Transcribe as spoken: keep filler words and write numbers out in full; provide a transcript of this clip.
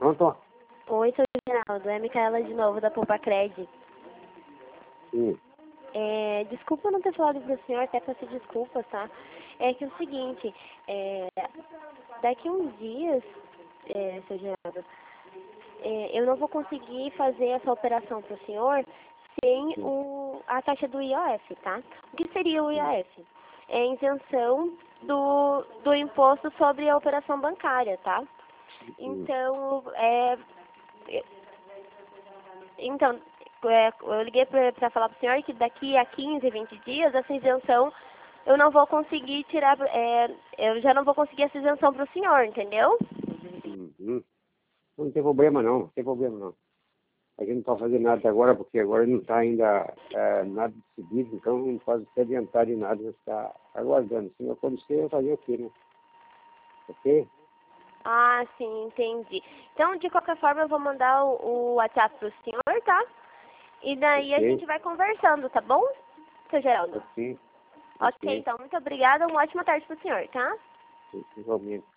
Pronto? Oi, seu Geraldo. É a Micaela de novo, da Poupa Cred. Sim. É, desculpa não ter falado pro senhor, até peço desculpas, tá? É que é o seguinte, é, daqui uns dias, é, seu Geraldo, é, eu não vou conseguir fazer essa operação pro senhor sem Sim. o, a taxa do I O F, tá? O que seria o Sim. I O F? É a isenção do, do imposto sobre a operação bancária, tá? Sim. Então, é, então, é, eu liguei para falar para o senhor que daqui a quinze, vinte dias, essa isenção, eu não vou conseguir tirar, é, eu já não vou conseguir essa isenção para o senhor, entendeu? Uhum. Não tem problema não, não tem problema não. A gente não pode fazer nada agora, porque agora não está ainda é, nada decidido, então não pode se adiantar de nada, nós está aguardando. Se não acontecer, eu fazer o quê, né? Ok? Ah, sim, entendi. Então, de qualquer forma, eu vou mandar o, o WhatsApp para o senhor, tá? E daí a Ok? gente vai conversando, tá bom, seu Geraldo? Ok? Ok, Ok. então, muito obrigada, uma ótima tarde para o senhor, tá? Igualmente.